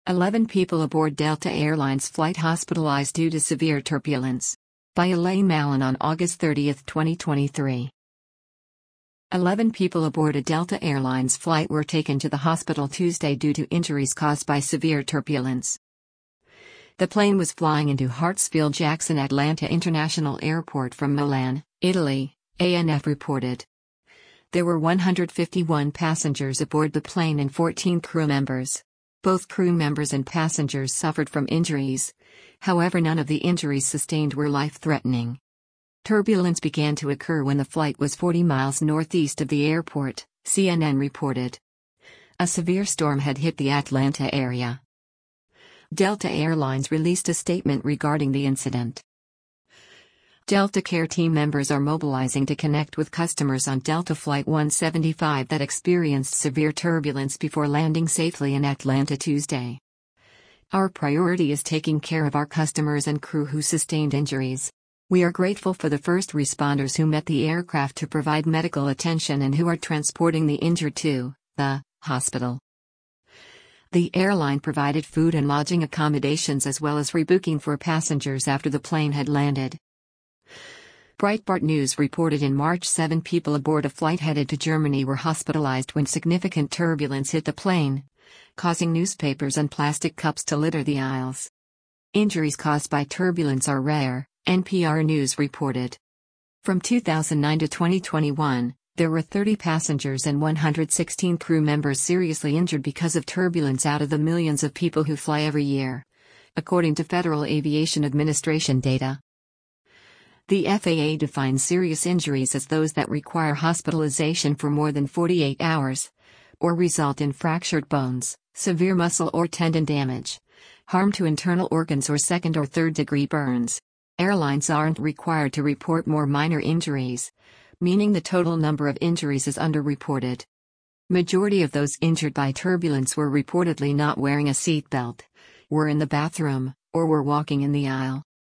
11 people aboard Delta Airlines flight hospitalized due to severe turbulence. By Elaine Mallon on August 30, 2023. 11 people aboard a Delta Airlines flight were taken to the hospital Tuesday due to injuries caused by severe turbulence. The plane was flying into Hartsfield-Jackson Atlanta International Airport from Milan, Italy, ANF reported. There were 151 passengers aboard the plane and 14 crew members. Both crew members and passengers suffered from injuries. However, none of the injuries sustained were life-threatening. Turbulence began to occur when the flight was 40 miles northeast of the airport, CNN reported. A severe storm had hit the Atlanta area. Delta Airlines released a statement regarding the incident. Delta Care team members are mobilizing to connect with customers on Delta Flight 175 that experienced severe turbulence before landing safely in Atlanta Tuesday. Our priority is taking care of our customers and crew who sustained injuries. We are grateful for the first responders who met the aircraft to provide medical attention and who are transporting the injured to the hospital. The airline provided food and lodging accommodations as well as rebooking for passengers after the plane had landed. Breitbart News reported in March 7 people aboard a flight headed to Germany were hospitalized when significant turbulence hit the plane, causing newspapers and plastic cups to litter the aisles. Injuries caused by turbulence are rare, NPR News reported. From 2009 to 2021, there were 30 passengers and 116 crew members seriously injured because of turbulence out of the millions of people who fly every year, according to Federal Aviation Administration data. The FAA defines serious injuries as those that require hospitalization for more than 48 hours, or result in fractured bones, severe muscle or tendon damage, harm to internal organs or second or third degree burns. Airlines aren't required to report more minor injuries, meaning the total number of injuries is underreported. Majority of those injured by turbulence were reportedly not wearing a seatbelt, were in the bathroom, or were walking in the aisle.